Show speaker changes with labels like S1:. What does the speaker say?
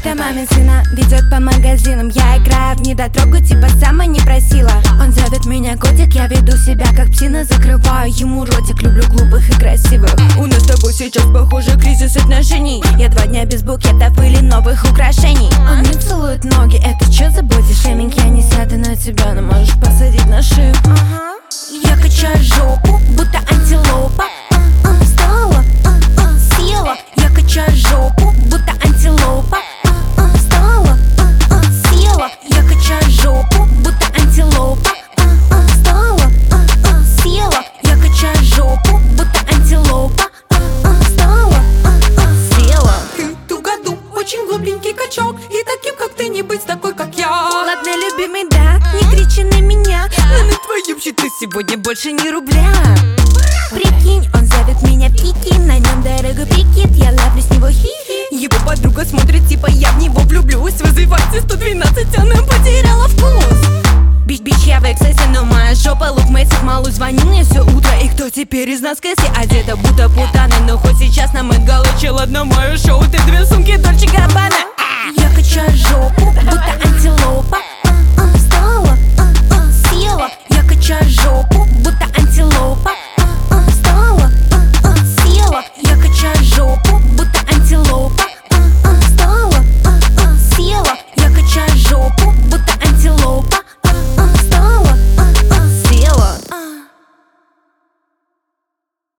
S1: Это мамин сына ведет по магазинам. Я играю в недотрогу, типа сама не просила. Он зовет меня котик, я веду себя как псина. Закрываю ему ротик, люблю глупых и красивых. У нас с тобой сейчас, похоже, кризис отношений. Я 2 дня без букетов или новых украшений. Он мне целует ноги, это чё за боди-шейминг? Я не сяду на тебя, но можешь посадить на шею. Я качаю жопу, будто антилопа. Встала, села. Я качаю жопу, будто антилопа. Встала, села. Я качаю жопу, будто антилопа. Встала, села. Я качаю жопу, будто антилопа. Встала, села.
S2: Ты тугоду, очень глупенький качок. И таким, как ты, не быть такой, как я.
S1: Ладно, любимый, да, не кричи на меня.
S2: Но на твоем счету сегодня больше ни рубля.
S1: Прикинь, он зовет меня в кики. На нем дорогой прикид, я ловлю с него хихи.
S2: Его подруга смотрит, типа я в него влюблюсь. Вызывайте 112, она потеряла вкус.
S1: Бич, я в эксцессе, но моя жопа лук месяц. Малый звонил мне все утро.
S2: И кто теперь из нас Кэсси? Одета будто путана. Но хоть сейчас нам отгалочил одно мое шоу. Ты 2 сумки Дольче Габбана.
S1: Я качаю жопу, будто антилопа.